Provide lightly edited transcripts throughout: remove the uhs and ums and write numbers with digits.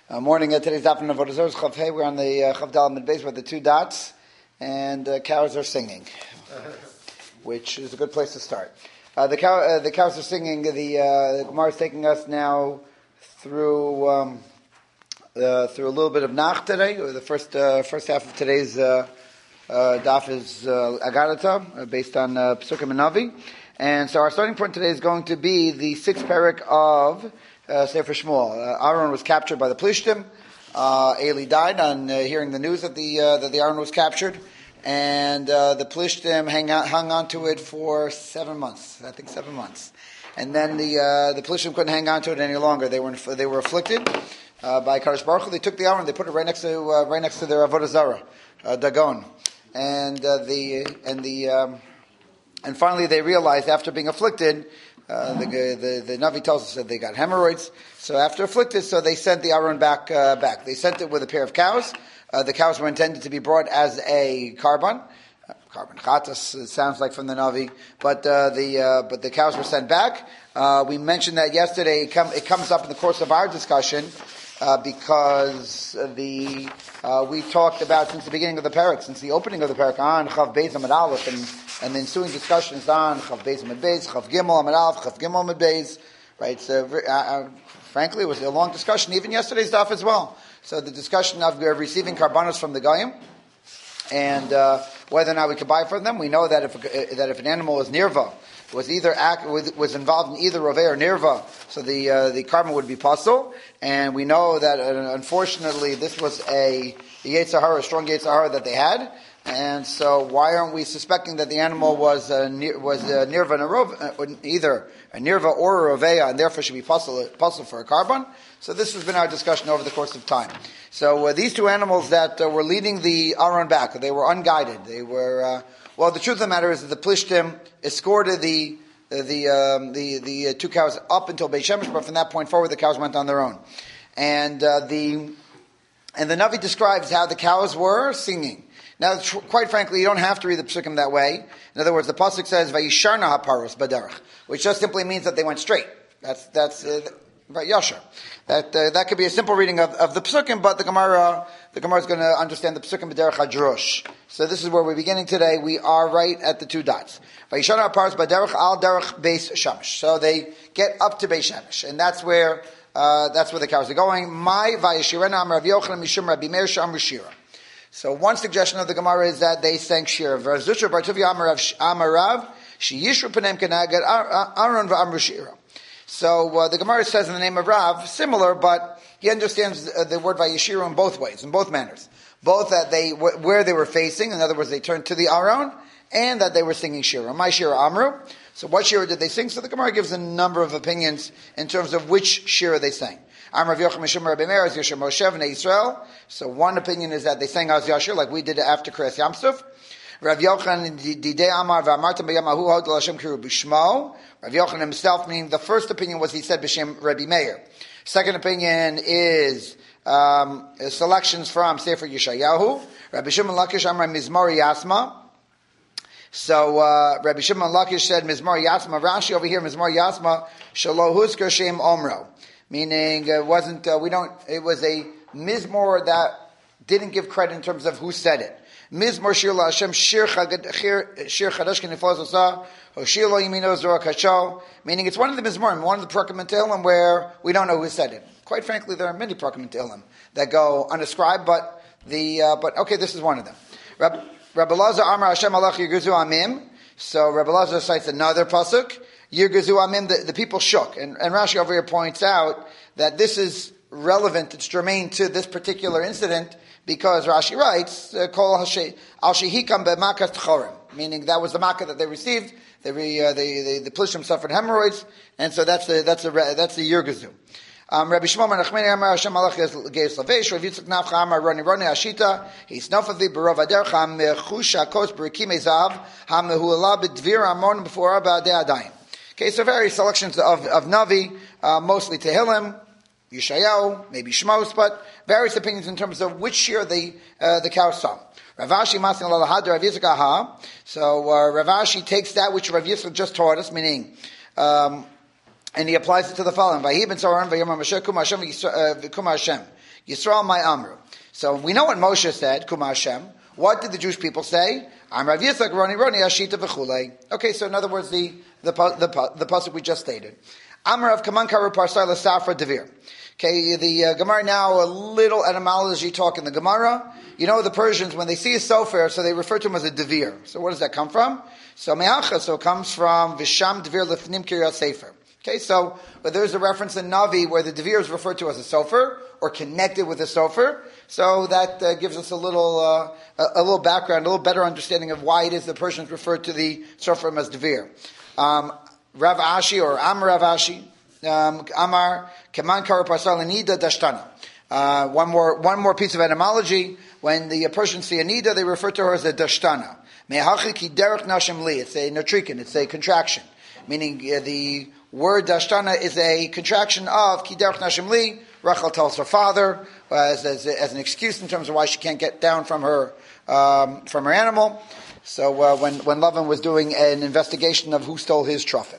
Morning. Today's daf in Avodah Zarah Chav Hey. We're on the Chav Daled Mid Beis with the two dots, and cows are singing, which is a good place to start. The cows are singing. The Gemara is taking us now through a little bit of Nach today. The first half of today's daf is Agadata, based on Pesukim and Navi, and so our starting point today is going to be the sixth parak of Sefer Shmuel. Aaron was captured by the Plishtim. Eli died on hearing the news that the Aaron was captured, and the Plishtim hung on to it for 7 months. I think 7 months, and then the Plishtim couldn't hang on to it any longer. They were afflicted by Kadosh Baruch Hu. They took the Aaron, they put it right next to their Avodah Zarah, Dagon, and finally they realized after being afflicted. The Navi tells us that they got hemorrhoids. So after afflicted, so they sent the Aaron back. They sent it with a pair of cows. The cows were intended to be brought as a carbon chatas. It sounds like from the Navi, but the cows were sent back. We mentioned that yesterday. It comes up in the course of our discussion because we talked about since the beginning of the parak, since the opening of the parak on Chav Beis Amud Aleph, and the ensuing discussions on Chav Beis Amud Beis, Chav Gimel Amud Aleph, Chav Gimel Amud Beis. Right. So frankly, it was a long discussion. Even yesterday's daf as well. So the discussion of receiving karbanos from the Goyim and whether or not we could buy from them. We know that if an animal is nirva, was involved in either roveh or nirva, so the carbon would be pasul. And we know that unfortunately this was a strong Yetzer Hara that they had. And so why aren't we suspecting that the animal was nirva either a nirva or a roveya, and therefore should be pasul for a carbon? So this has been our discussion over the course of time. So these two animals that were leading the Aaron back, they were unguided. They were the truth of the matter is that the Plishtim escorted the two cows up until Beit Shemesh, but from that point forward the cows went on their own. And the Navi describes how the cows were singing. Now, quite frankly, you don't have to read the Pesukim that way. In other words, the pasuk says "Vayisharna haparos baderech," which just simply means that they went straight. That's right, Yashar. That could be a simple reading of the Pesukim, but the Gemara is going to understand the Pesukim baderech hadrosh. So this is where we're beginning today. We are right at the two dots. Vayisharna haparos baderech al derech Beis Shemesh. So they get up to Beis Shemesh, and that's where the cows are going. My vayishirena amar Rav Yochanan mishum Rabbi Meir she'amru shira. So one suggestion of the Gemara is that they sang shira. V'azutra bartuvia amarav sheyishru panem kenaged Aaron v'amru shira. So the Gemara says in the name of Rav, similar, but he understands the word vayishiru in both ways, in both manners. Both that where they were facing, in other words, they turned to the Aaron, and that they were singing shira. My shira amru. So what shira did they sing? So the Gemara gives a number of opinions in terms of which shira they sang. Rav Yochanan mishum Rabbi Meir az Yashar Moshe v'nei Yisrael. So one opinion is that they sang Az Yashar like we did after Kriyas Yamsuf. Rav Yochanan didei amar v'amartam b'yamahu hodol Hashem kiru b'shmo. Rav Yochanan himself, meaning the first opinion was he said b'shem Rabbi Meir. Second opinion is selections from Sefer Yeshayahu. Rabbi Shimon Lakish amar Mizmor Yasma. So Rabbi Shimon Lakish said Mizmor Yasma. Rashi over here Mizmor Yasma Shelo Husker Shem Omro. Meaning it was a mizmor that didn't give credit in terms of who said it. Mizmor shir la Hashem shir chadash kenifos osa or shir lo yimino zora kasho. Meaning it's one of the mizmorim, one of the prakim Tehillim where we don't know who said it. Quite frankly, there are many prakim Tehillim that go undescribed, but okay, this is one of them. Rabbi Lazar Amar Hashem alach yirguzu amim. So Rabbi Lazar cites another pasuk. Yirguzu amim, the people shook. And Rashi over here points out that this is relevant, it's germane to this particular incident, because Rashi writes, Kol al shehikam be'makas tchorim, meaning that was the makkah that they received. The Plishtim suffered hemorrhoids, and so that's the Yirguzu. Rabbi Shimon ben Nachmani Amar Hashem Malach Geis Lavesh Rav Yitzchak Nafcha Amar Roni Ashita He's Nofavi Berov Aderech HaMechusha Kos Berekimei Zav HaMehuala B'Dvir Amon B'For Ba'adei Adayim. Okay, so various selections of Navi, mostly Tehillim, Yeshayahu, maybe Shmos, but various opinions in terms of which shir the cows sung. Ravashi Masin Lalahad Rav Yitzchak Aha. So Ravashi takes that which Rav Yitzchak just taught us, meaning And he applies it to the following. So we know what Moshe said, Kuma Hashem. What did the Jewish people say? Okay, so in other words, the pasuk we just stated. Amarav Kaman Karu Parsai L'Safra Devir. Okay, the Gemara now, a little etymology talk in the Gemara. You know the Persians, when they see a sofer, so they refer to him as a devir. So where does that come from? So me'acha, so it comes from Visham Devir Lefnim Kiryat Sefer. Okay, so there's a reference in Navi where the devir is referred to as a sofer, or connected with a sofer. So that gives us a little background, a little better understanding of why it is the Persians refer to the sofer as devir. Rav Ashi, or Amar Rav Ashi, Amar Keman Kara Parsal Anida Dashtana. One more piece of etymology. When the Persians see Anida, they refer to her as a Dashtana. Me'hachi ki derech nashim li. It's a notrikin. It's a contraction. Meaning the word Dashtana is a contraction of ki derech nashim li. Rachel tells her father as an excuse in terms of why she can't get down from her animal. So when Lavan was doing an investigation of who stole his truffin.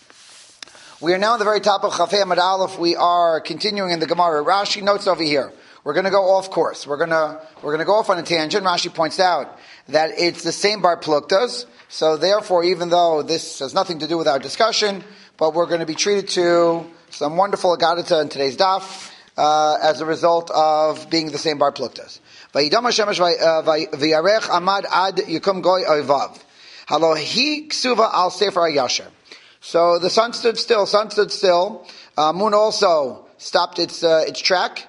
We are now at the very top of Chafei Amud Aleph. We are continuing in the Gemara. Rashi notes over here. We're going to go off course. We're going to go off on a tangent. Rashi points out that it's the same bar pluktas. So therefore, even though this has nothing to do with our discussion, but we're going to be treated to some wonderful agadita in today's daf as a result of being the same bar pluktas. Vayidam Hashemesh v'yarech amad ad yikum goy oivav. Halo hi ksuva al sefer hayasher. So the sun stood still. Moon also stopped its tracks,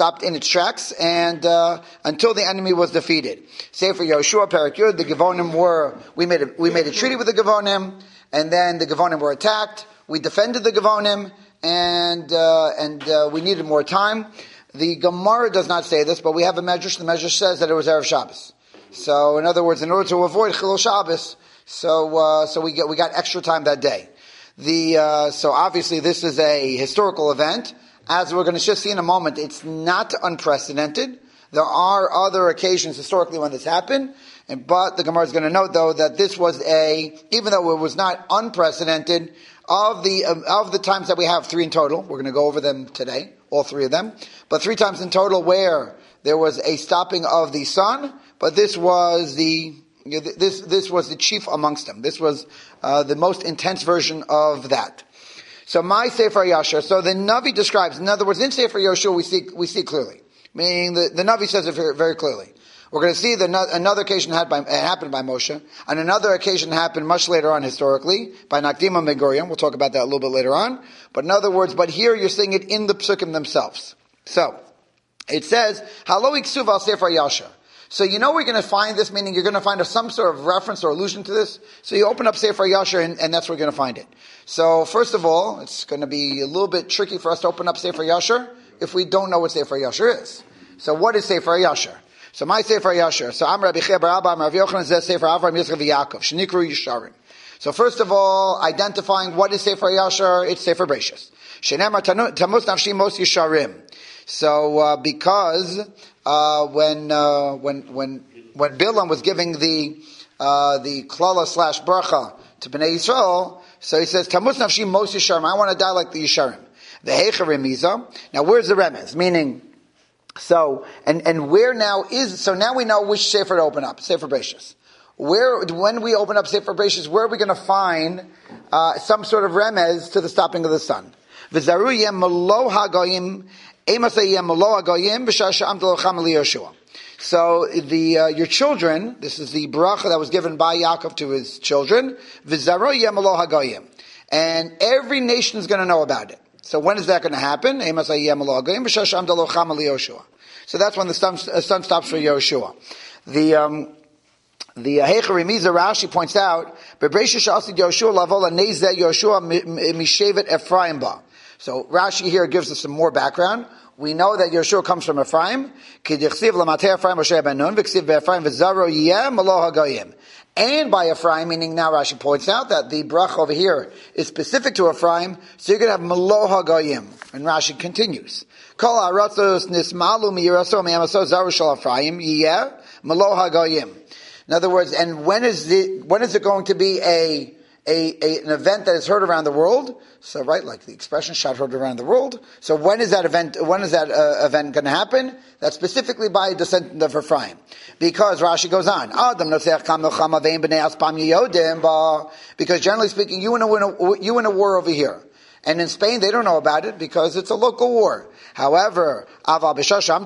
and until the enemy was defeated. Sefer Yoshua Perek Yud, the Gevonim we made a treaty with the Gevonim, and then the Gevonim were attacked. We defended the Gevonim, and we needed more time. The Gemara does not say this, but we have a medrash. The medrash says that it was Erev Shabbos. So in other words, in order to avoid Chilul Shabbos, so we got extra time that day. So obviously this is a historical event. As we're going to just see in a moment, it's not unprecedented. There are other occasions historically when this happened, but the Gemara is going to note though that this was even though it was not unprecedented, of the times that we have, 3 in total, we're going to go over them today, all 3 of them, but 3 times in total where there was a stopping of the sun, but this was the chief amongst them. This was the most intense version of that. So my Sefer Yashar. So the Navi describes. In other words, in Sefer Yoshua we see clearly. Meaning the Navi says it very, very clearly. We're going to see that another occasion happened by Moshe, and another occasion happened much later on historically by Nakdim and Ben Gurion. We'll talk about that a little bit later on. But in other words, here you're seeing it in the psukim themselves. So it says Halo iksuv al Sefer Yashar. So we're going to find this, meaning you're going to find some sort of reference or allusion to this. So you open up Sefer Yashar and that's where you're going to find it. So first of all, it's going to be a little bit tricky for us to open up Sefer Yashar if we don't know what Sefer Yashar is. So what is Sefer Yashar? So my Sefer Yashar. So I'm Rabbi Chia bar Abba, I'm Rabbi Yochanan Zeh Sefer Avram Yitzchak v'Yaakov Shenikru Yisharim. So first of all, identifying what is Sefer Yashar, it's Sefer Bereishis. Shenemar Tamus Nafshi Mos Yisharim. So because when Bilam was giving the klala / bracha to Bnei Yisrael, so he says Tamus Nafshi Mos Yisharim. I want to die like the Yisharim. The Heicha Remiza. Now where's the remez? Meaning. So, and where now now we know which Sefer to open up, Sefer Bereishis. When we open up Sefer Bereishis, where are we going to find, some sort of remez to the stopping of the sun? V'zaru yem malo hagoyim, emasay yem malo hagoyim, v'shah sha'am d'locham li Yoshua. So your children, this is the bracha that was given by Yaakov to his children, v'zaru yem malo hagoyim. And every nation is going to know about it. So when is that going to happen? So that's when the sun stops for Yoshua. The Heicha Remiza Rashi points out, so Rashi here gives us some more background. We know that Yoshua comes from Ephraim. And by Ephraim, meaning now Rashi points out that the bracha over here is specific to Ephraim, so you're going to have Malo HaGoyim. And Rashi continues. Kol ha'aratzos nismalu miyiraso me'amaso zaru shel Ephraim, yeh Malo HaGoyim. In other words, and when is it going to be a an event that is heard around the world. So, right, like the expression "shad heard around the world." So, when is that event? When is that event going to happen? That's specifically by a descendant of Ephraim, because Rashi goes on. Because generally speaking, you win a war over here, and in Spain they don't know about it because it's a local war. However, but when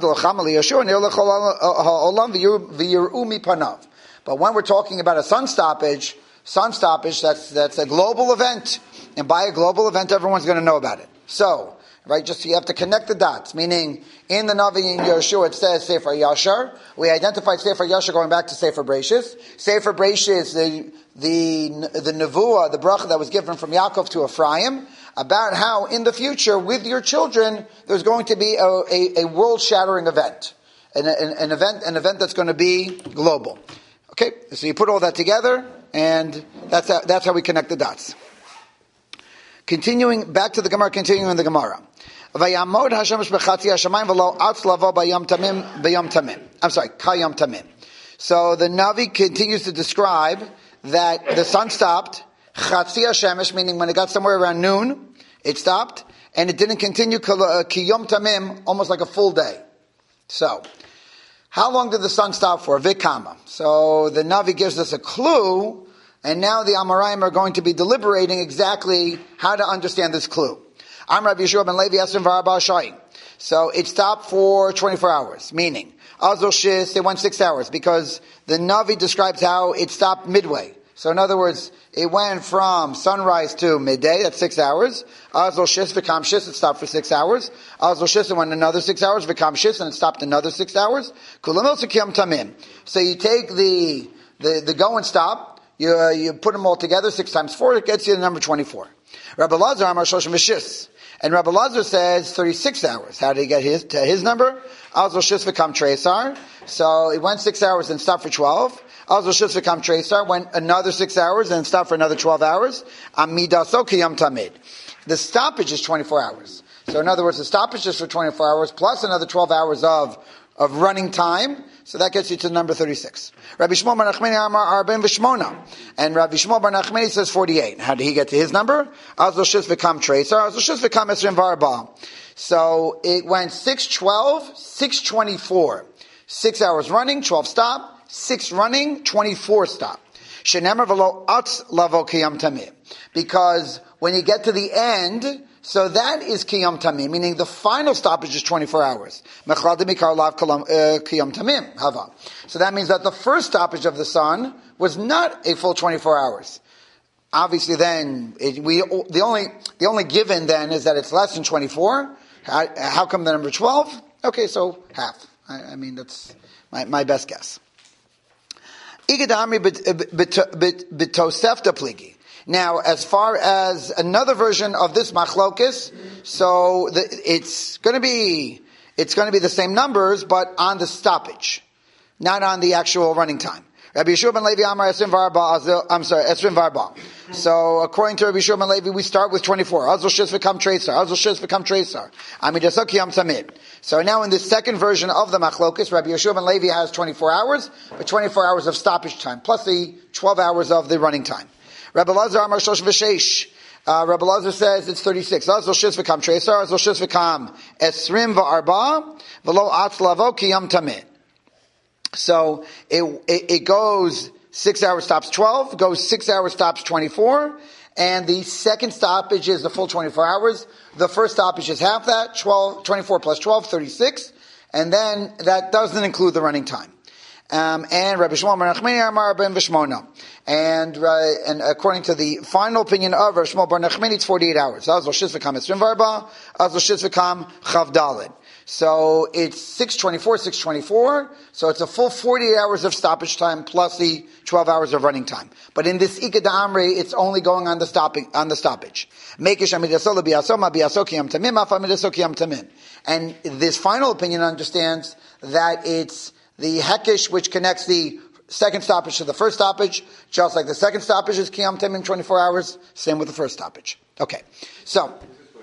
we're talking about a sun stoppage, that's a global event. And by a global event, everyone's going to know about it. So, right, just you have to connect the dots. Meaning, in the Navi in Yeshua, it says Sefer Yashar. We identified Sefer Yashar going back to Sefer Bereishis. Sefer Bereishis, the Nevuah, the bracha that was given from Yaakov to Ephraim, about how in the future, with your children, there's going to be a world-shattering event. An event that's going to be global. Okay, so you put all that together, and that's how we connect the dots. Continuing back to the Gemara, continuing the Gemara. Vayamod Hashemesh b'chatzi hashamayim v'lo atz lavo bayom tamim. I'm sorry, kayom tamim. So the Navi continues to describe that the sun stopped, chatzi hashemesh, meaning when it got somewhere around noon, it stopped, and it didn't continue kiyom tamim, almost like a full day. So, how long did the sun stop for? Vikama. So the Navi gives us a clue. And now the Amoraim are going to be deliberating exactly how to understand this clue. I'm Rabbi Yeshua ben Levi Esrim V'Arba Shayim. So it stopped for 24 hours, meaning Azul Shis, it went 6 hours, because the Navi describes how it stopped midway. So in other words, it went from sunrise to midday, that's 6 hours. Azul Shis, V'Kam Shis, it stopped for 6 hours. Azul Shis, it went another 6 hours. V'Kam Shis, and it stopped another 6 hours. Kulamil Sukyam Tamim. So you take the go and stop, you put them all together, 6 times 4, it gets you the number 24. Rabbi Lazar Amar Shoshim V'Shis. And Rabbi Lazar says 36 hours. How did he get his number? Azul Shis V'Kam Tresar. So it went 6 hours and stopped for 12. Azul Shis V'Kam Tresar went another 6 hours and stopped for another 12 hours. Amidaso Kiyam Tamid. The stoppage is 24 hours. So in other words, the stoppage is for 24 hours plus another 12 hours of running time. So that gets you to number 36. Rabbi Shmuel bar Nachmani Amar Arbin V'Shmona. And Rabbi Shmuel bar Nachmani says 48. How did he get to his number? Azul Shis V'Kam Tresar. Azul Shis V'Kam Esrim V'Arba. So it went 6:12, 6:24. 6 hours running, 12 stop. 6 running, 24 stop. Shenemar V'Lo Atz Lavo Kiyam Tamim. Because when you get to the end, so that is Kiyam Tamim, meaning the final stoppage is 24 hours. So that means that the first stoppage of the sun was not a full 24 hours. Obviously then, the only given then is that it's less than 24. How come the number 12? Okay, so half. I mean, that's my best guess. Now, as far as another version of this machlokis, so it's going to be the same numbers, but on the stoppage, not on the actual running time. Rabbi Yeshua ben Levi Amar Esrim V'Arba. So according to Rabbi Yeshua ben Levi, we start with 24. Azul Shis V'Kam Tresar. Azul Shis V'Kam Tresar. Amidaso Kiyam Tamid. So now in this second version of the machlokis, Rabbi Yeshua ben Levi has 24 hours, but 24 hours of stoppage time, plus the 12 hours of the running time. Rabbi Lazar Amar Shosh V'Sheish. Rabbi Lazar says it's 36. Azul Shis V'Kam Tresar. Azul Shis V'Kam Esrim V'Arba. V'Lo Atz Lavo Kiyam Tamid. So it goes 6 hours stops 12, goes 6 hours stops 24, and the second stoppage is the full 24 hours. The first stoppage is half that, 24 plus 12, 36, and then that doesn't include the running time. And Rabbi Shmuel bar Nachmani Amar ben V'Shmona. And according to the final opinion of Rabbi Shmuel bar Nachmani, it's 48 hours. Azul Shis V'Kam Esrim V'Arba, Azul Shis V'Kam Chav Daled. So it's 6:24. So it's a full 48 hours of stoppage time plus the 12 hours of running time. But in this Ika Da'amri, it's only going on the stoppage. And this final opinion understands that it's the hekesh which connects the second stoppage to the first stoppage, just like the second stoppage is Kiyam Tamim 24 hours, same with the first stoppage. Okay, so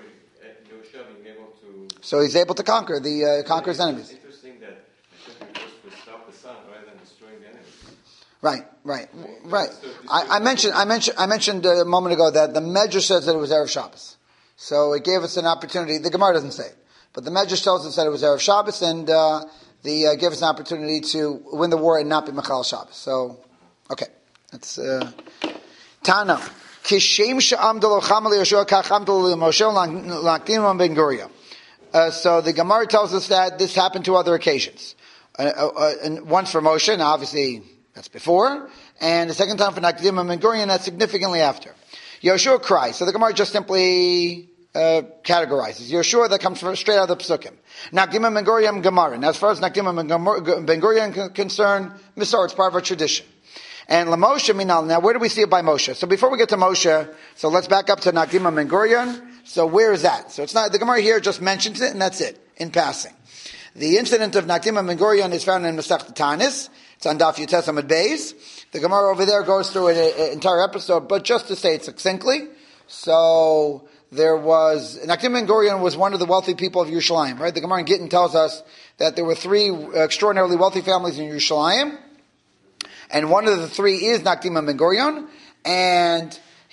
he's able to conquer conquer his enemies. It's interesting that Hashem prefers to stop the sun rather than destroying the enemies. Right. I mentioned a moment ago that the Medrash says that it was Erev Shabbos. So it gave us an opportunity. The Gemara doesn't say it, but the Medrash tells us that it was Erev Shabbos, and gave us an opportunity to win the war and not be Machal Shabbos. So, okay, that's Tana. Kishem she'amdol ochamel Yeshua kach amdol Moshe lakdim ben Gurion. So the Gemara tells us that this happened to other occasions. And once for Moshe, and obviously that's before, and the second time for Nakdim and Ben Gurion, that's significantly after. Yoshua cries. So the Gemara just simply categorizes. Yoshua, that comes straight out of the Psukim. Nakdim and Ben Gurion, Gemara. And as far as Nakdim and Ben Gurion concerned, Misor, it's part of our tradition. And LaMoshe Minal. Now, where do we see it by Moshe? So before we get to Moshe, so let's back up to Nakdim and Ben Gurion. So where is that? So it's not, the Gemara here just mentions it, and that's it, in passing. The incident of Nakdim and Ben Gurion is found in Masechta Tanis. It's on Daf Yutes Amud Beis. The Gemara over there goes through an entire episode, but just to say it succinctly. So Nakdim Ben Gurion was one of the wealthy people of Yerushalayim, right? The Gemara in Gittin tells us that there were 3 extraordinarily wealthy families in Yerushalayim, and one of the 3 is Nakdim and Ben Gurion, and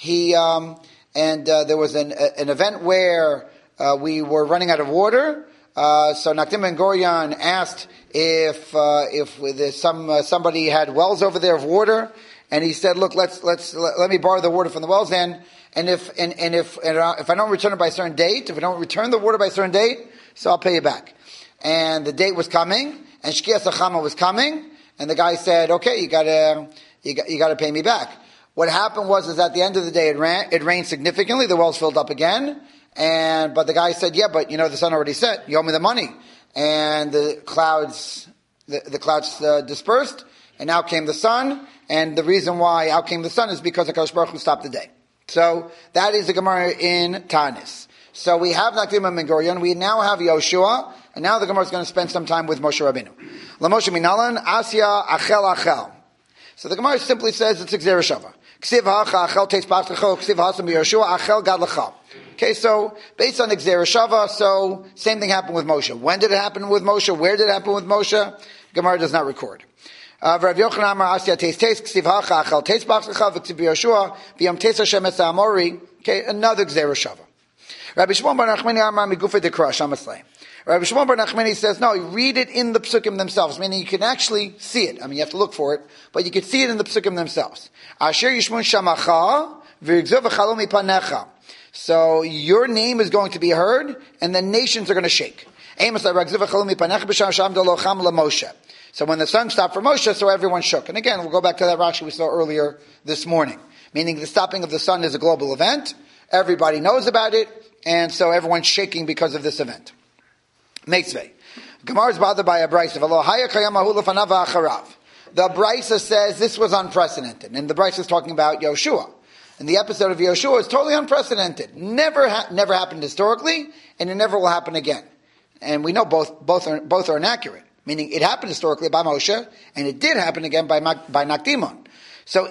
there was an event where we were running out of water. So Nakdim Ben Gurion asked if somebody had wells over there of water, and he said, "Look, let me borrow the water from the wells, and if I don't return it by a certain date, if I don't return the water by a certain date, so I'll pay you back." And the date was coming, and Shkias Achama was coming, and the guy said, "Okay, you gotta pay me back." What happened was at the end of the day, it rained significantly. The wells filled up again. But the guy said, "Yeah, but the sun already set. You owe me the money." And the clouds dispersed, and out came the sun. And the reason why out came the sun is because HaKadosh Baruch Hu stopped the day. So that is the Gemara in Tanis. So we have Nakdim and Ben Gurion. We now have Yoshua, and now the Gemara is going to spend some time with Moshe Rabbeinu. LaMoshe Minalan Asya Achel. So the Gemara simply says it's Gzera Shava. Ksiv ha'achel achel teis pachlecho, ksiv ha'asam Yoshua achel gad lecha. Okay, so based on Gzera Shava, so same thing happened with Moshe. When did it happen with Moshe? Where did it happen with Moshe? Gemara does not record. Rav Yochanan Amar Asya teis ksiv ha'achel achel teis pachlecha v'ksiv Yoshua v'yam teis Hashem es ha'amori. Okay, another Gzera Shava. Rabbi Shimon bar Nachmani Amar migufa dekra shamaslei. Rabbi Shimon bar Nachmani says, no, you read it in the psukim themselves, meaning you can actually see it. I mean, you have to look for it, but you can see it in the psukim themselves. Asher yishmun shamacha v'yigzov v'chalom mipanecha. So your name is going to be heard, and the nations are going to shake. So when the sun stopped for Moshe, so everyone shook. And again, we'll go back to that Rashi we saw earlier this morning, meaning the stopping of the sun is a global event. Everybody knows about it, and so everyone's shaking because of this event. Meitzvei. Gemara is bothered by a brisa. The brisa says this was unprecedented, and the brisa is talking about Yoshua. And the episode of Yoshua is totally unprecedented. Never happened historically, and it never will happen again. And we know both are inaccurate. Meaning it happened historically by Moshe, and it did happen again by Nakdimon. So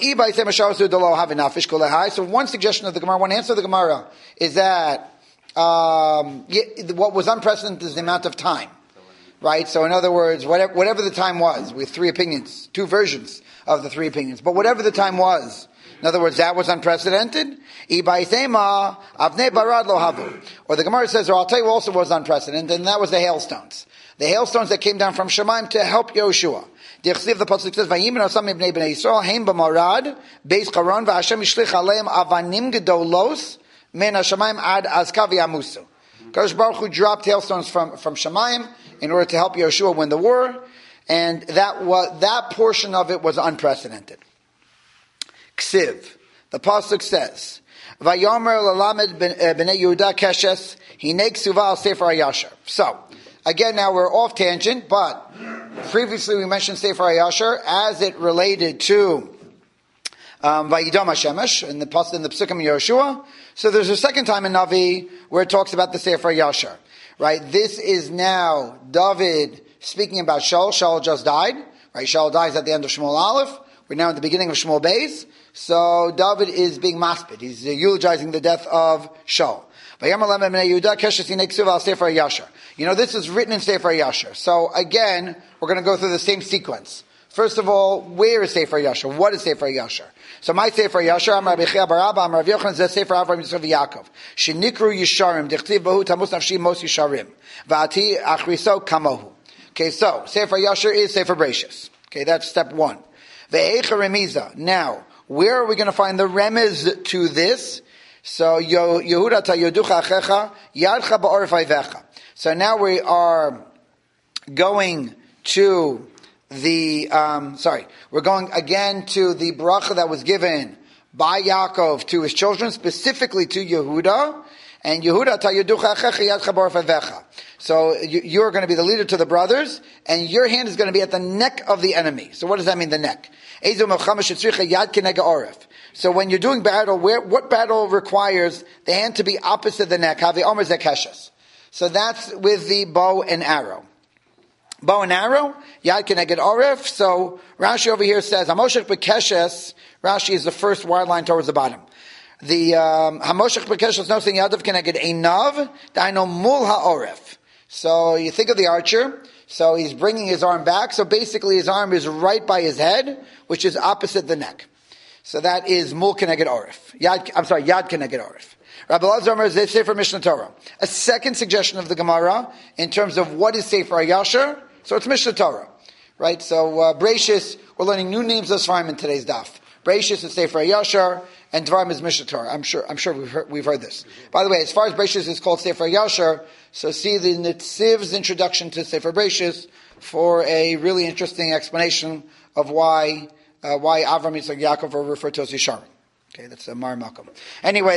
one suggestion of the Gemara, one answer of the Gemara is that what was unprecedented is the amount of time, right? So in other words, whatever the time was, with 3 opinions, 2 versions of the 3 opinions, but whatever the time was, in other words, that was unprecedented. Or the Gemara says, or I'll tell you also was unprecedented, and that was the hailstones. The hailstones that came down from Shemaim to help Yoshua. The pasuk says, "Vayim osam ibnei bnei Yisrael heim b'marad beis Charon v'Hashem yishlich aleim avanim gedolos men hashamayim ad azkav yamusu." Kadosh Baruch Hu dropped hailstones from Shemaim in order to help Yoshua win the war, and that portion of it was unprecedented. Ksiv, the pasuk says, "Vayomer lalamed bnei Yehuda keshes hinei ksuva al sefer hayashar." So. Again, now we're off tangent, but previously we mentioned Sefer HaYashar as it related to Vayidam HaShemesh in the Psukim of Yehoshua. So there's a second time in Navi where it talks about the Sefer HaYashar. Right? This is now David speaking about Shaul. Shaul just died. Right? Shaul dies at the end of Shmuel Aleph. We're now at the beginning of Shmuel Beis. So David is being maspid. He's eulogizing the death of Shaul. You know, this is written in Sefer HaYashar. So again, we're going to go through the same sequence. First of all, where is Sefer Yashar? What is Sefer Yashar? So my Sefer Yashar, Amar Rabbi Chia bar Abba, Amar Rav Yochanan, Zeh Sefer Avraham Yitzchak Yaakov. Shenikru Yisharim, Dechtiv Bahu Tamus Nafshi Mos Yisharim. Va'ati Achriso Kamohu. Okay, so Sefer Yashar is Sefer Bereishis. Okay, that's step one. Ve'echa Remiza. Now, where are we going to find the remez to this? So Yehuda ta Yoducha Achecha Yadcha Ba'oref Ayvecha. So now we are going to we're going again to the bracha that was given by Yaakov to his children, specifically to Yehuda. And Yehuda ta Yeducha Achecha Yadcha Ba'oref Ayvecha. So you're going to be the leader to the brothers, and your hand is going to be at the neck of the enemy. So what does that mean, the neck? So when you're doing battle, what battle requires the hand to be opposite the neck? So that's with the bow and arrow. Bow and arrow, Yad Keneged Oref. So Rashi over here says, Hamoshech B'Keshes, Rashi is the first wide line towards the bottom. The Hamoshech B'Keshes knows in Yadav Keneged Einav, Daino Mul HaOref. So you think of the archer, so he's bringing his arm back, so basically his arm is right by his head, which is opposite the neck. So that is Mul Keneged Oref. Yad Keneged Oref. Rabbi Elazar Omer is Sefer Mishnah Torah. A second suggestion of the Gemara, in terms of what is Sefer Yashar, so it's Mishnah Torah. Right? So Bereishis, we're learning new names of Sfarim in today's daf. Bereishis is Sefer Yashar, and Dvarim is Mishnah Torah. I'm sure we've heard this. By the way, as far as Bereishis is called Sefer Yashar, so see the Nitziv's introduction to Sefer Bereishis for a really interesting explanation of why Avram, Yitzchak, Yaakov are referred to as Yisharim. Okay, that's a Mar Malcolm. Anyway,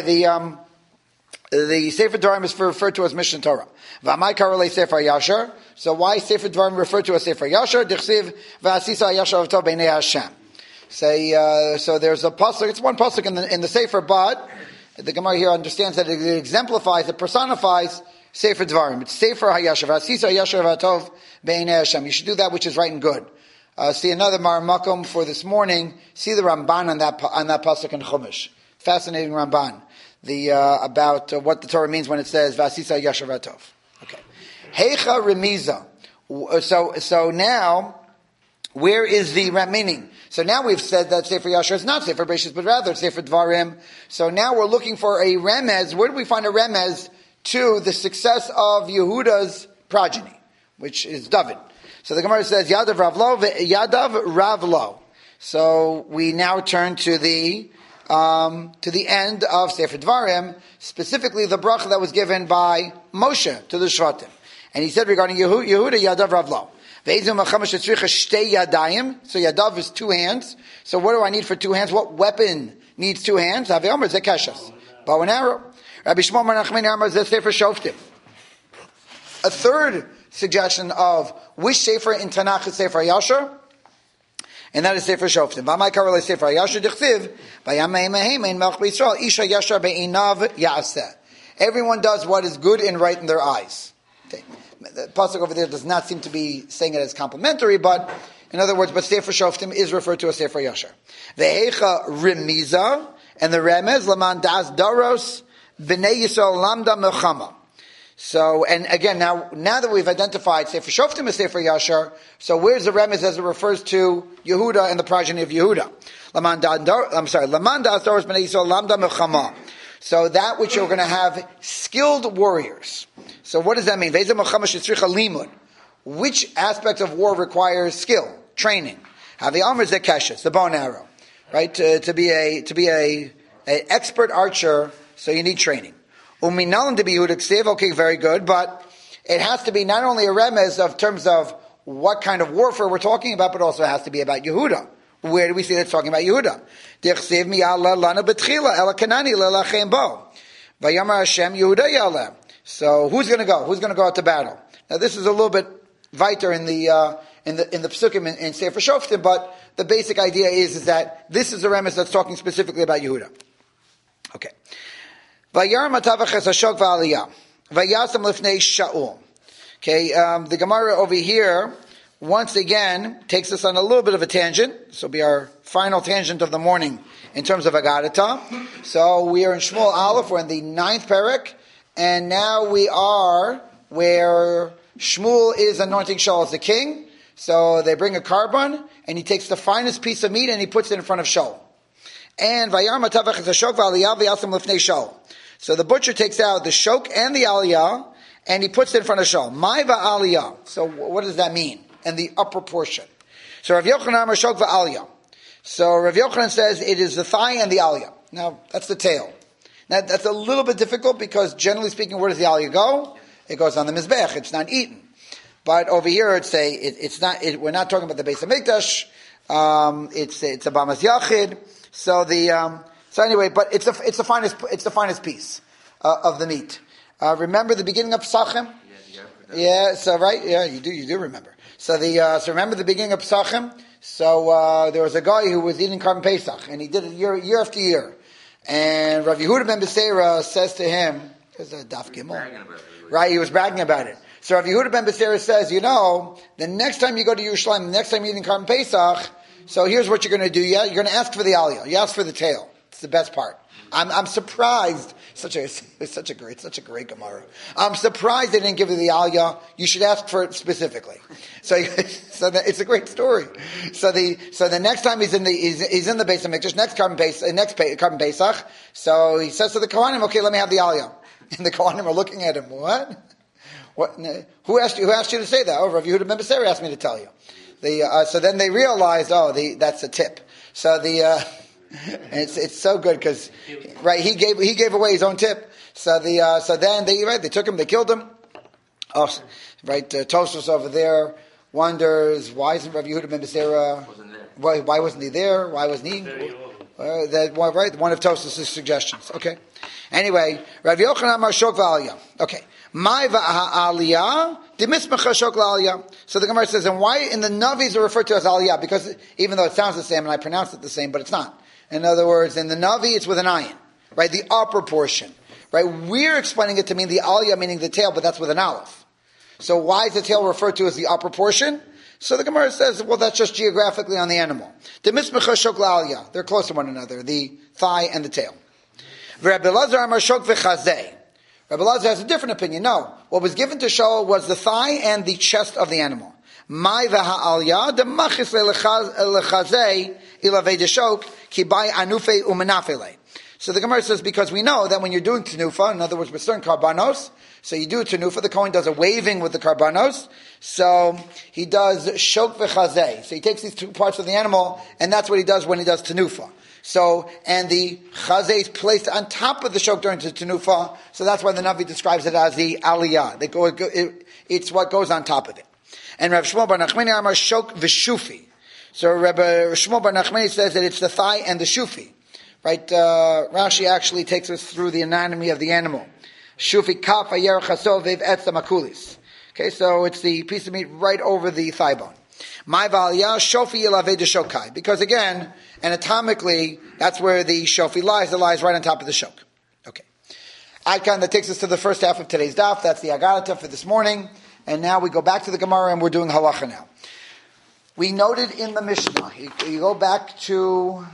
the Sefer Dvarim is referred to as Mishnah Torah. V'amai karolei Sefer Yashar. So why Sefer Dvarim referred to as Sefer Yashar? Dichsiv v'asisa Yashar avtov b'nei Hashem. So there's a pasuk. It's one pasuk in the Sefer, but the Gemara here understands that it exemplifies, it personifies Sefer Dvarim. It's Sefer HaYashar v'asisa Yashar avtov b'nei Hashem. You should do that which is right and good. See another Mar Makom for this morning. See the Ramban on that pasuk in Chumash. Fascinating Ramban. About what the Torah means when it says Vasisa Yashar Vatov. Okay. Heicha Remiza. So now, where is the meaning? So now we've said that Sefer Yashar is not Sefer Bereishis, but rather Sefer Dvarim. So now we're looking for a remez. Where do we find a remez to the success of Yehuda's progeny, which is David? So the Gemara says Yadav Ravlo. So we now turn to the end of Sefer Dvarim, specifically the bracha that was given by Moshe to the Shvatim. And he said regarding Yehuda, Yadav Ravlo. So Yadav is two hands. So what do I need for two hands? What weapon needs two hands? Bow and arrow. Rabbi Shmuel Bar Nachmani Amar Zeh Sefer Shoftim. A third suggestion of which Sefer in Tanakh is Sefer Yashar, and that is Sefer Shoftim. V'amai karolei Sefer Yashar dichsiv v'yamei mehemen melech b'Yisrael isha yashar be'inav ya'aseh. Everyone does what is good and right in their eyes. Okay. The pasuk over there does not seem to be saying it as complimentary, but in other words, but Sefer Shoftim is referred to as Sefer Yashar. Ve'echa remiza, and the remez laman das daros b'nei Yisrael lamda melchama. So, and again, now that we've identified Sefer Shoftim as Sefer Yashar, so where's the remez as it refers to Yehuda and the progeny of Yehuda? Laman das daros b'nei Yisrael lamda melchama. So that which you're going to have skilled warriors. So what does that mean? Which aspect of war requires skill, training? The bow and arrow, right? To be a expert archer, so you need training. Okay, very good, but it has to be not only a remez of terms of what kind of warfare we're talking about, but also it has to be about Yehuda. Where do we see that it's talking about Yehuda? So who's going to go? Who's going to go out to battle? Now this is a little bit weiter in the Pesukim in Sefer Shoftim, but the basic idea is that this is a remez that's talking specifically about Yehuda. Okay. Okay, the Gemara over here once again takes us on a little bit of a tangent. This will be our final tangent of the morning in terms of Agadata. So we are in Shmuel Aleph, we're in the 9th parak, and now we are where Shmuel is anointing Shaul as the king. So they bring a carbon, and he takes the finest piece of meat and he puts it in front of Shaul. And Vayar Matavach is a shok v'aliyah v'yasim lifnei Shaul. So the butcher takes out the shok and the aliyah, and he puts it in front of Shaul. Mai va'aliyah. So what does that mean? And the upper portion. So Rav Yochanan Amar shok va'aliyah. So Rav Yochanan says it is the thigh and the aliyah. Now, that's the tail. Now, that's a little bit difficult because generally speaking, where does the aliyah go? It goes on the mizbech. It's not eaten. But over here, it's not. We're not talking about the Beis Hamikdash. It's a Bamas Yachid. So anyway, but it's the finest piece of the meat. Remember the beginning of Pesachim? Yeah. So right. Yeah, you do remember. So remember the beginning of Pesachim. So there was a guy who was eating Karban Pesach, and he did it year after year. And Rav Yehuda ben Beseira says to him, "There's a Daf Gimel." Right, he was bragging about it. So Rav Yehuda ben Beseira says, the next time you go to Yerushalayim, the next time you're eating Karban Pesach, so here's what you're going to do. Yeah, you're going to ask for the aliyah. You ask for the tail. It's the best part. I'm surprised. It's such a great Gemara. I'm surprised they didn't give you the aliyah. You should ask for it specifically. So it's a great story. So the next time he's in the Beis Hamikdash, next Karban Pesach. So he says to the Kohanim, okay, let me have the aliyah. And the Kohanim are looking at him. What? Who asked you to say that? Oh, Rav Yehuda ben Beseira asked me to tell you. So then they realized, that's a tip. So it's so good because, right, he gave away his own tip. So then they took him, they killed him. Oh, right, Tosfos over there wonders, why isn't Rav Yehuda ben Beseira, why wasn't he there? Why wasn't he? Right, one of Tosfos' suggestions. Okay. Anyway, Rav Yochanan Amar shok v'aliyah. Okay. My va'aliyah, demismecha shok la'aliyah. So the Gemara says, and why in the Navis are referred to as aliyah? Because even though it sounds the same, and I pronounce it the same, but it's not. In other words, in the Navi, it's with an ayin. Right? The upper portion. Right? We're explaining it to mean the aliyah, meaning the tail, but that's with an aleph. So why is the tail referred to as the upper portion? So the Gemara says, well, that's just geographically on the animal. Demismecha shok la'aliyah. They're close to one another, the thigh and the tail. Rabbi Elazar Amar shok v'chazeh. Rabbi Elazar has a different opinion. No, what was given to Shaul was the thigh and the chest of the animal. Mai v'ha'aliyah demachis lechazeh ilavei deshok ki bai anufe umenafele. So the Gemara says, because we know that when you're doing tenufa, in other words, with certain karbanos, so you do a tenufa, the Kohen does a waving with the karbanos, so he does shok v'chazeh. So he takes these two parts of the animal, and that's what he does when he does tenufa. So, and the chazeh is placed on top of the shok during the tenufa, so that's why the Navi describes it as the aliyah. It's what goes on top of it. And Rav Shmuel bar Nachmani Amar shok v'shufi. So Rabbi Shmuel bar Nachmani says that it's the thigh and the shufi. Right? Rashi actually takes us through the anatomy of the animal. Shufi kaf ayer chaso vev etzam akulis. Okay, so it's the piece of meat right over the thigh bone. My valya shofi ilavei deshokai. Because again, anatomically, that's where the shofi lies. It lies right on top of the shok. Okay. Icon that takes us to the first half of today's daf. That's the Agarata for this morning. And now we go back to the Gemara and we're doing halacha now. We noted in the Mishnah. You go back to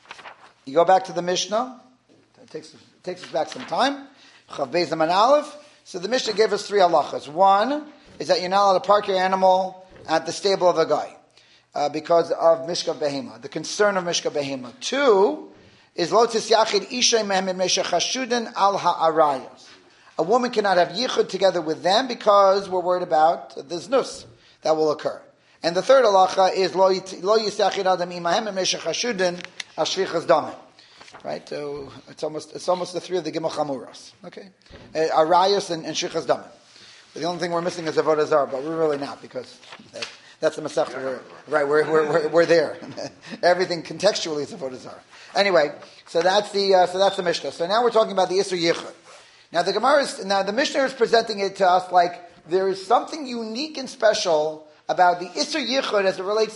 the Mishnah. It takes us back some time. Chav Beis Zaman Aleph. So the Mishnah gave us three halachas. One is that you're not allowed to park your animal at the stable of a guy because of Mishka Behema, the concern of Mishka Behema. Two is Lo Tisyachid Ishay Mehem Mesha Chashudin Al Ha'arayos. A woman cannot have yichud together with them because we're worried about the znus that will occur. And the third halacha is Lo Yisyachid Adam Imahem Mesha Chashudin Al Shvichas Damim. Right, so it's almost the three of the Gimel Chamuras. Okay, Arayos and Shvichas Damim. The only thing we're missing is Avodah Zarah, but we're really not because that's the Masechta. We're there. Everything contextually is Avodah Zarah. Anyway, so that's the Mishnah. So now we're talking about the Isur Yichud. Now the Mishnah is presenting it to us like there is something unique and special about the Isur Yichud as it relates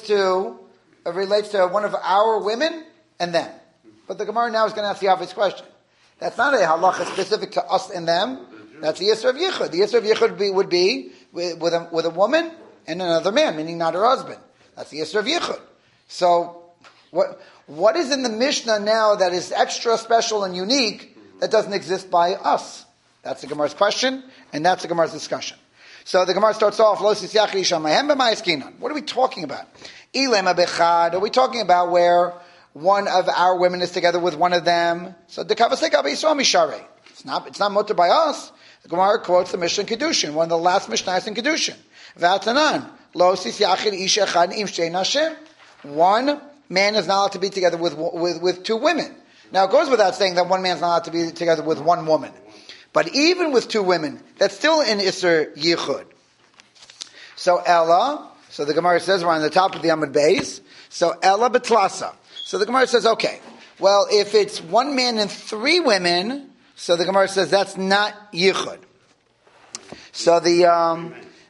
to one of our women and them. But the Gemara now is going to ask the obvious question. That's not a halacha specific to us and them. That's the Yisr of Yichud. The Yisr of Yichud would be with a woman and another man, meaning not her husband. That's the Yisr of Yichud. So, what is in the Mishnah now that is extra special and unique that doesn't exist by us? That's the Gemara's question, and that's the Gemara's discussion. So the Gemara starts off, Lo sisyachi isha mahem b'mayaskinan. What are we talking about? Ilema bechad. Are we talking about where one of our women is together with one of them? So the kavaseka b'yisrael misharei. It's not mutter by us. The Gemara quotes the Mishnah in Kedushin, one of the last Mishnahs in Kedushin. V'atanan, Lo sisyachid isha echad im shtei nashim. One man is not allowed to be together with two women. Now it goes without saying that one man is not allowed to be together with one woman. But even with two women, that's still in Isser Yichud. So Ella, so the Gemara says, we're on the top of the Amud Beis, so Ella betlasa. So the Gemara says, okay, well, if it's one man and three women, so the Gemara says that's not Yichud. So the,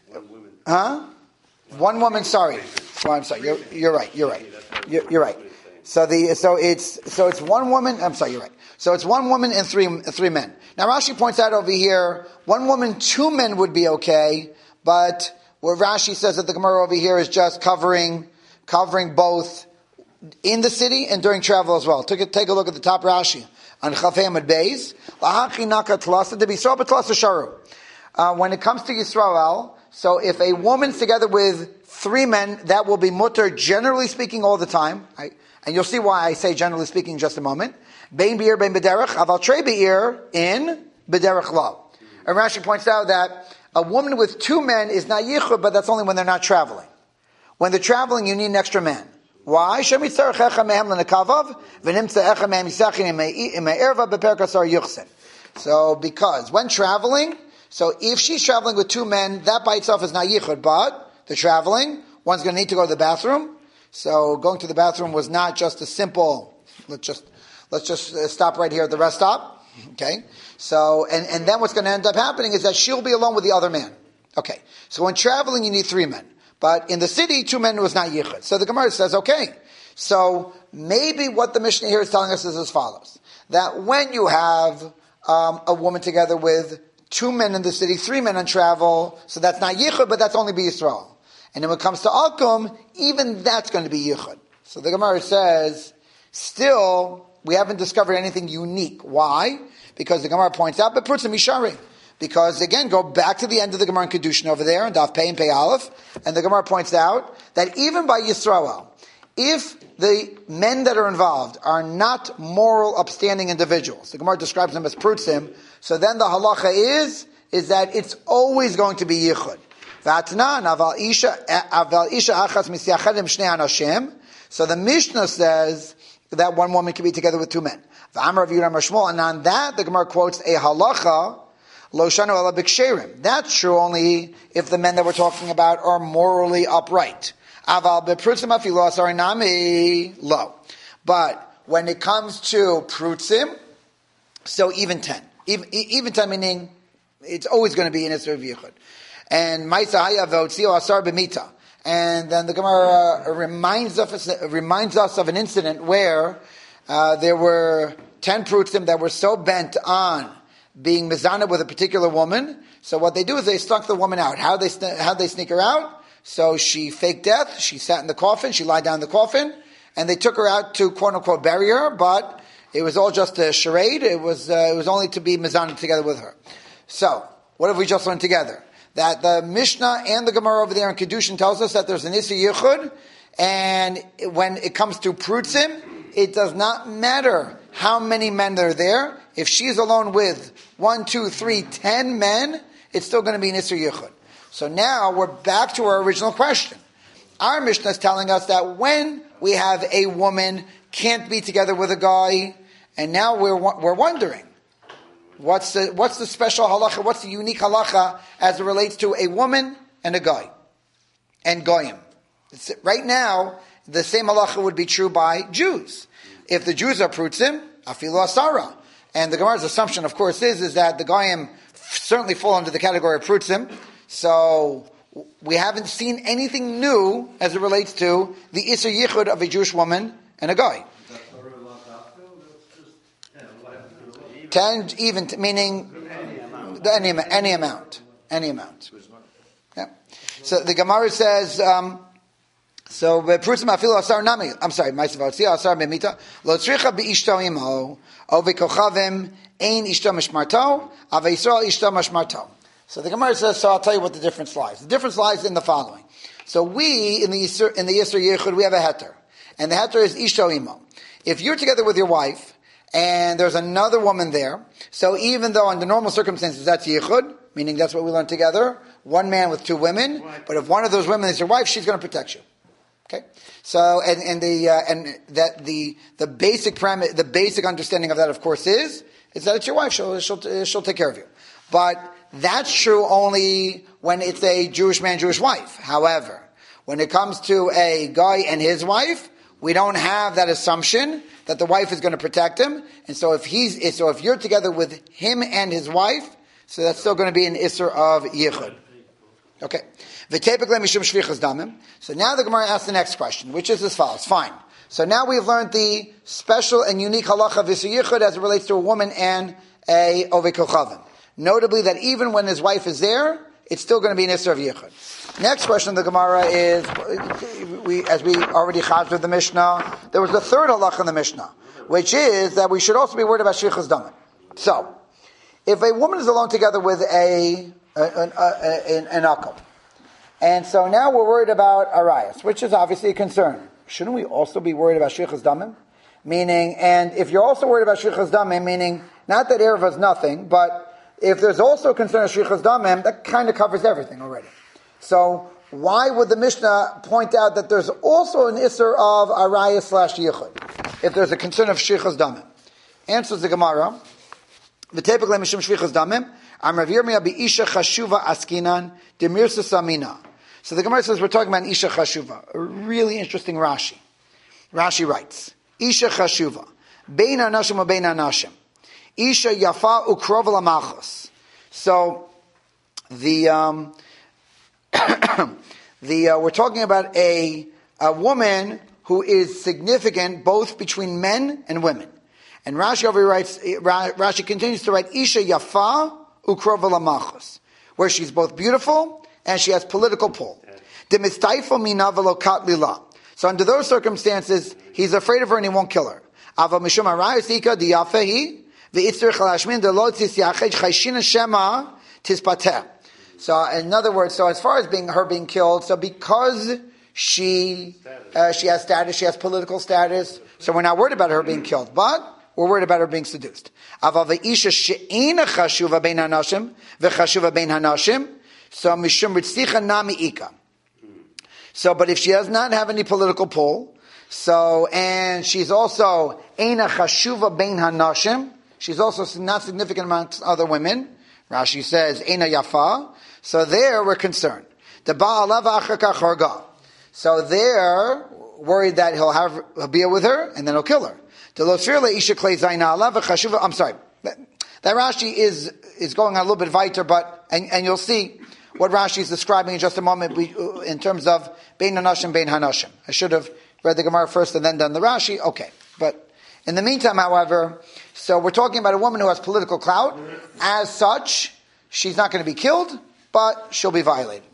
one woman, sorry. Well, I'm sorry, you're right. You're right. So it's one woman, I'm sorry, you're right. So it's one woman and three men. Now Rashi points out over here, one woman, two men would be okay, but what Rashi says that the Gemara over here is just covering both in the city and during travel as well. Take a look at the top Rashi on Chafei Amud Beis. When it comes to Yisrael, so if a woman's together with three men, that will be mutter, generally speaking, all the time. And you'll see why I say generally speaking in just a moment. Bein be'ir, bein b'derech, aval trei be'ir in b'derech lo. And Rashi points out that a woman with two men is not yichud, but that's only when they're not traveling. When they're traveling, you need an extra man. Why? So because when traveling, so if she's traveling with two men, that by itself is not yichud, but they're traveling, one's going to need to go to the bathroom. So going to the bathroom was not just a simple, let's just stop right here at the rest stop. Okay. So, and then what's going to end up happening is that she'll be alone with the other man. Okay. So when traveling, you need three men. But in the city, two men was not yichud. So the Gemara says, okay. So maybe what the Mishnah here is telling us is as follows. That when you have a woman together with two men in the city, three men on travel, so that's not yichud, but that's only b'Yisrael. And then when it comes to Akum, even that's going to be yichud. So the Gemara says, still, we haven't discovered anything unique. Why? Because the Gemara points out, but Prutzim Mishari. Because again, go back to the end of the Gemara in Kedushin over there, in Daf Pei and Pei Aleph, and the Gemara points out that even by Yisrael, if the men that are involved are not moral, upstanding individuals, the Gemara describes them as Prutzim, so then the halacha is that it's always going to be yichud. So the Mishnah says that one woman can be together with two men. And on that, the Gemara quotes a halacha, lo shanu ela b'ksherim. That's true only if the men that we're talking about are morally upright. Aval b'prutzim afilo asar nami lo. But when it comes to prutzim, so even 10. Even 10 meaning it's always going to be in Isser Yichud. And Maisa Haya V'Otzio Asar B'Mita. And then the Gemara reminds us of an incident where there were 10 prutzim that were so bent on being mizana with a particular woman. So what they do is they snuck the woman out. How they sneak her out? So she faked death. She sat in the coffin. She lied down in the coffin, and they took her out to quote unquote bury her. But it was all just a charade. It was only to be mizana together with her. So what have we just learned together? That the Mishnah and the Gemara over there in Kedushin tells us that there's an Isser Yichud, and when it comes to Prutzim, it does not matter how many men are there. If she's alone with 1, 2, 3, 10 men, it's still going to be an Isser Yichud. So now we're back to our original question. Our Mishnah is telling us that when we have a woman can't be together with a guy, and now we're wondering, what's the special halacha? What's the unique halacha as it relates to a woman and a guy and goyim? Right now, the same halacha would be true by Jews. If the Jews are prutzim, afilu asara, and the Gemara's assumption, of course, is that the goyim certainly fall under the category of prutzim. So we haven't seen anything new as it relates to the Isser Yichud of a Jewish woman and a guy. 10, even, meaning any amount. Yeah. So the Gemara says, so prutzim afilu asar nami. I'm sorry, ma'asav otzia asar b'mita lo tzricha beishto imo o v'kochavim ein ishto mishmarto ava Yisrael ishto mishmarto. So the Gemara says, so I'll tell you what the difference lies. The difference lies in the following. So we, in the Yisur Yichud, we have a heter. And the heter is Isha Imo. If you're together with your wife, and there's another woman there, so even though under normal circumstances that's Yichud, meaning that's what we learn together, one man with two women, but if one of those women is your wife, she's going to protect you. Okay? So, the basic premise, the basic understanding of that, of course, is that it's your wife, she'll take care of you. But that's true only when it's a Jewish man, Jewish wife. However, when it comes to a guy and his wife, we don't have that assumption that the wife is going to protect him. And so if you're together with him and his wife, so that's still going to be an Isser of Yichud. Okay. So now the Gemara asks the next question, which is as follows. Fine. So now we've learned the special and unique halacha of Isser Yichud as it relates to a woman and a Ovei Kochavim. Notably that even when his wife is there, it's still going to be an Isser of Yichud. Next question of the Gemara is, as we already chazed with the Mishnah, there was a third halacha in the Mishnah, which is that we should also be worried about Shvichas Damim. So, if a woman is alone together with an Akum, and so now we're worried about Arayas, which is obviously a concern. Shouldn't we also be worried about Shvichas Damim? Meaning, and if you're also worried about Shvichas Damim, meaning, not that Erev is nothing, but if there's also a concern of Shvichas Damim, that kind of covers everything already. So, why would the Mishnah point out that there's also an Isser of Arayah / Yichud, if there's a concern of Shvichas Damim? Answers the Gemara, V'tepek Mishum Shvichas Damim, Am Rav Yirmiyah Isha Chashuva Askinan, Demirsa Samina. So the Gemara says we're talking about Isha Chashuva, a really interesting Rashi. Rashi writes, Isha Chashuva, Bein Anashim or Bein Anashim. Isha Yafa Ukrov Lamachos. So, we're talking about a woman who is significant both between men and women. And Rashi over writes, Rashi continues to write, Isha Yafa Ukrov Lamachos, where she's both beautiful and she has political pull. Demistaifo mina velokat lila. So under those circumstances, he's afraid of her and he won't kill her. Ava mishum arayos ika diyafehi. So in other words, so as far as her being killed, so because she has status, she has political status, so we're not worried about her being killed, but we're worried about her being seduced. So So but if she does not have any political pull, so and she's also Eina Chashuva Bein Hanashim, she's also not significant amongst other women. Rashi says, Eina Yafa. So there we're concerned. So they're worried that he'll be with her and then he'll kill her. I'm sorry. That Rashi is going on a little bit weiter, but, and you'll see what Rashi is describing in just a moment in terms of Bein Hanashim, Bein Hanashim. I should have read the Gemara first and then done the Rashi. Okay. But in the meantime, however, so we're talking about a woman who has political clout. As such, she's not going to be killed, but she'll be violated.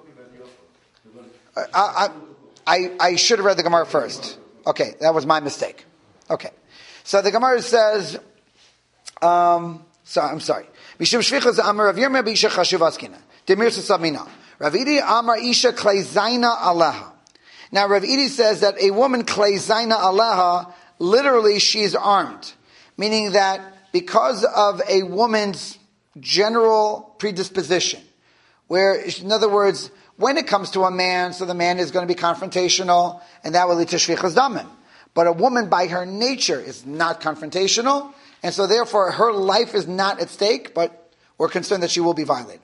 I should have read the Gemara first. Okay, that was my mistake. Okay. So the Gemara says, I'm sorry. Mishum shvichas amar Rav Yirmiyah b'isha chashuv askina. Demir sasamina. Rav Idi amar isha klei aleha. Now Rav Idi says that a woman klei aleha, literally she's armed. Meaning that because of a woman's general predisposition, where, in other words, when it comes to a man, so the man is going to be confrontational, and that will lead to shvichas damim. But a woman by her nature is not confrontational, and so therefore her life is not at stake, but we're concerned that she will be violated.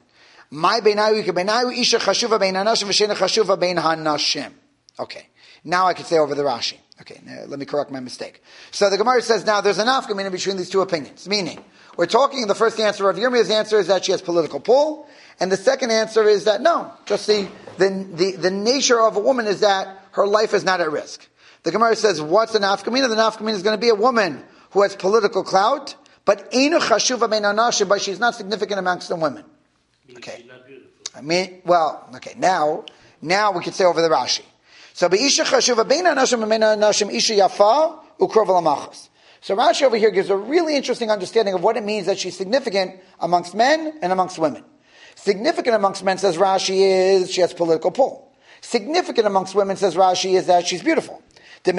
Okay, now I can say over the Rashi. Okay, now let me correct my mistake. So the Gemara says now there's an nafkamina between these two opinions, meaning we're talking, the first answer of Yirmiyah's answer is that she has political pull, and the second answer is that no, just the nature of a woman is that her life is not at risk. The Gemara says, what's the nafkamina? The nafkamina is going to be a woman who has political clout, but einu chashuva bein hanashim, but she's not significant amongst the women. Okay. Now we can say over the Rashi. So be'isha chashuva bein hanashim and bein hanashim isha yafa ukrov lamachas. So Rashi over here gives a really interesting understanding of what it means that she's significant amongst men and amongst women. Significant amongst men, says Rashi, is she has political pull. Significant amongst women, says Rashi, is that she's beautiful. Right.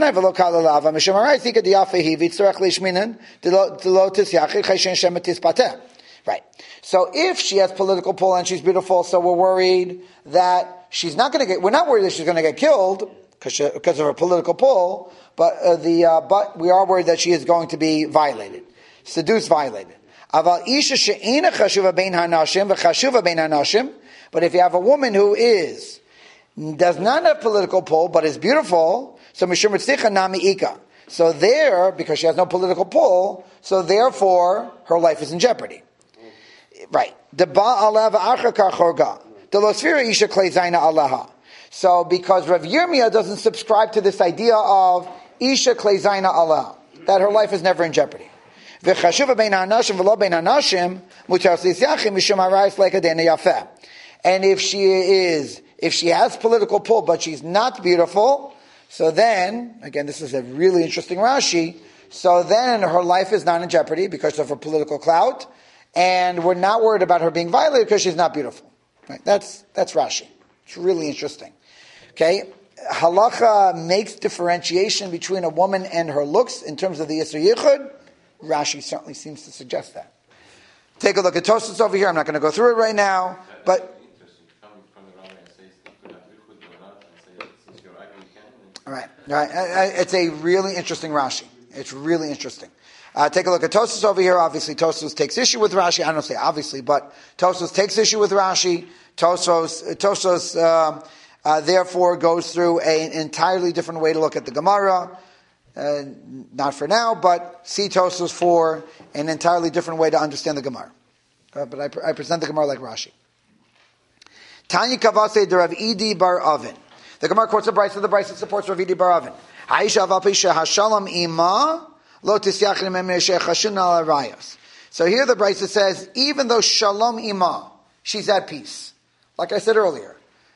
So if she has political pull and she's beautiful, so we're worried that she's not going to we're not worried that she's going to get killed because of her political pull, but but we are worried that she is going to be violated, seduced, violated. But if you have a woman who does not have political pull, but is beautiful, so so there, because she has no political pull, so therefore her life is in jeopardy. Right. So because Rav Yirmiyah doesn't subscribe to this idea of Isha Klei Allah, that her life is never in jeopardy. And if she has political pull, but she's not beautiful, so then, again, this is a really interesting Rashi, so then her life is not in jeopardy because of her political clout, and we're not worried about her being violated because she's not beautiful. Right? That's Rashi. It's really interesting. Okay? Halacha makes differentiation between a woman and her looks in terms of the Yisr Yichud. Rashi certainly seems to suggest that. Take a look at Tosfos over here. I'm not going to go through it right now, but all right. It's a really interesting Rashi. It's really interesting. Take a look at Tosfos over here. Obviously, Tosfos takes issue with Rashi. I don't say obviously, but Tosfos takes issue with Rashi. Tosfos therefore goes through an entirely different way to look at the Gemara. Not for now, but see Tosfos for an entirely different way to understand the Gemara. But I present the Gemara like Rashi. Tanya Kavase de Rav Idi bar Avin. The Gemara quotes the Brisa. The Brisa supports Rav Idi bar Avin. Aisha avapisha hashalam ima lo tisyachim emir shechashun al arayos. So here the Brisa says, even though shalom ima, she's at peace. Like I said earlier,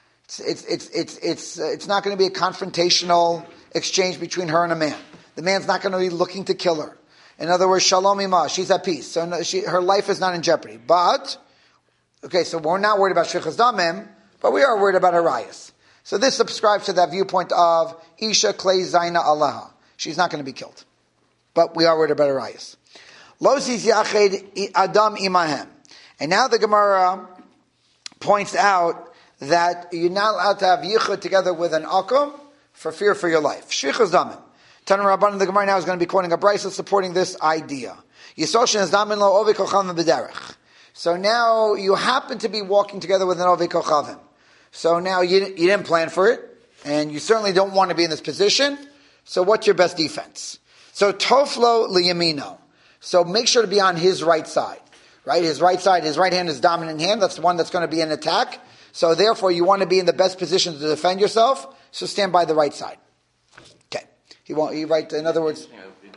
it's not going to be a confrontational exchange between her and a man. The man's not going to be looking to kill her. In other words, shalom ima, she's at peace. So her life is not in jeopardy. But, okay, so we're not worried about shfichas damim, but we are worried about her rayas. So this subscribes to that viewpoint of Isha Klei Zaina Allaha. She's not going to be killed. But we are worried about her rayas. Lo zis yached adam imahem. And now the Gemara points out that you're not allowed to have yichud together with an akum for fear for your life. Shvichas damim. Tana Rabbanan, the Gemara now is going to be quoting a brisa supporting this idea. Yisoshin is damin lo ovei kochavim b'derech. So now you happen to be walking together with an ovei kochavim. So now you didn't plan for it, and you certainly don't want to be in this position. So what's your best defense? So toflo liyamino. So make sure to be on his right side. Right? His right side, his right hand is dominant hand. That's the one that's going to be in attack. So therefore you want to be in the best position to defend yourself. So stand by the right side. Okay. In other words.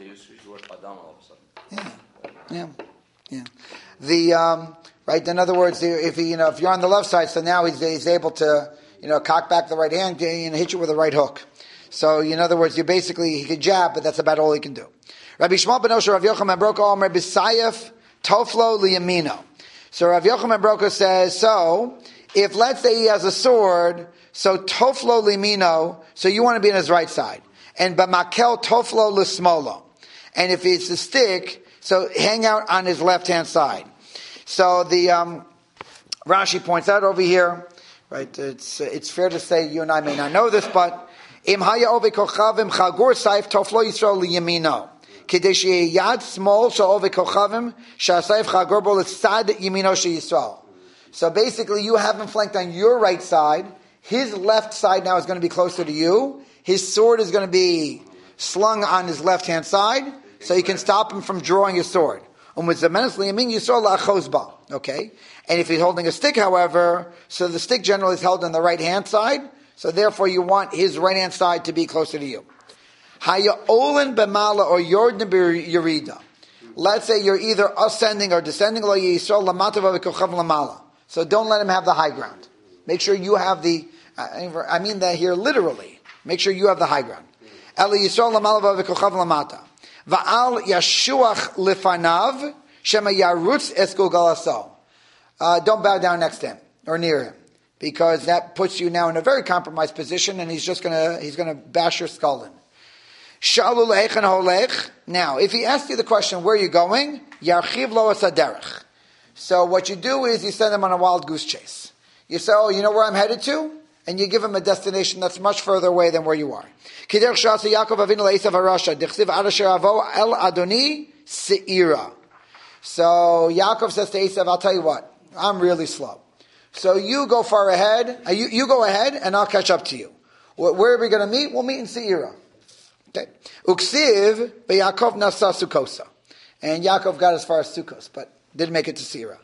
Yeah. Right. In other words, if you're on the left side, so now he's able to, cock back the right hand and hit you with a right hook. So in other words, he could jab, but that's about all he can do. Rabbi Shmuel ben Osher Rav Yochanan ben Broka Omer b'sayef toflo liyamino. So Rav Yochanan ben Broka says, so if let's say he has a sword, so toflo liyamino, so you want to be on his right side, and b'makel toflo l'smolo, and if it's a stick, so hang out on his left hand side. So the Rashi points out over here, right? It's fair to say you and I may not know this, but im haya ove kochavim chagur saif toflo yisrael liyamino kedei yad small shal ove kochavim shasaif chagur bo l'tzad yamino sheyisrael. So basically, you have him flanked on your right side. His left side now is going to be closer to you. His sword is going to be slung on his left hand side, so you can stop him from drawing his sword. Okay, and if he's holding a stick, however, so the stick generally is held on the right hand side, so therefore you want his right hand side to be closer to you. Haya'olin b'mala or yordin b'yurida. Let's say you're either ascending or descending. So don't let him have the high ground. Make sure you have I mean that here literally. Make sure you have the high ground. Va'al yashuach lifanav shema yarutz esku galaso. don't bow down next to him or near him, because that puts you now in a very compromised position, and he's gonna bash your skull in. Now, if he asks you the question, where are you going? Yarchiv lo asaderech. So what you do is you send him on a wild goose chase. You say, oh, you know where I'm headed to? And you give him a destination that's much further away than where you are. So Yaakov says to Esav, I'll tell you what, I'm really slow. So you go far ahead, you go ahead, and I'll catch up to you. Where are we going to meet? We'll meet in Seira. Okay. Uksiv beYaakov nasa Sukosa. And Yaakov got as far as Sukkos, but didn't make it to Seira.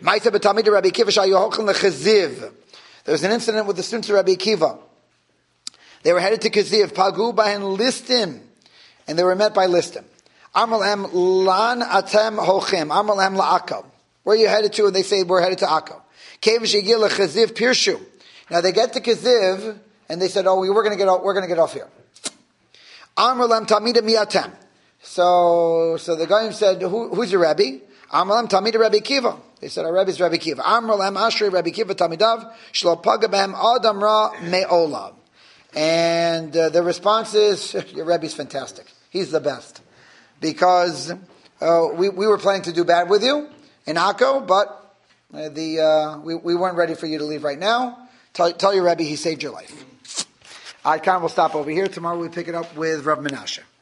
There was an incident with the students of Rabbi Akiva. They were headed to Keziv, Pagu bahen Listim, and they were met by Listim. Amar lahem lan atem hochim, Amar lahem la'akal. Where are you headed to? And they say, we're headed to Akko. Kev shegil leCheziv pirshu. Now they get to Keziv, and they said, oh, we're going to get off here. Amar lahem tamida miatem. So the guy said, who's your Rabbi? Amar lahem tamida Rabbi Akiva. They said, our Rabbi is Rabbi Akiva. Amar lahem ashrei Rabbi Akiva tamidav shlo paga behem adam ra me'olam. And the response is, your Rebbe's fantastic. He's the best. Because we were planning to do bad with you in Akko, but we weren't ready for you to leave right now. Tell your Rebbe he saved your life. All right, Karen, we'll stop over here. Tomorrow we'll pick it up with Rav Menashe.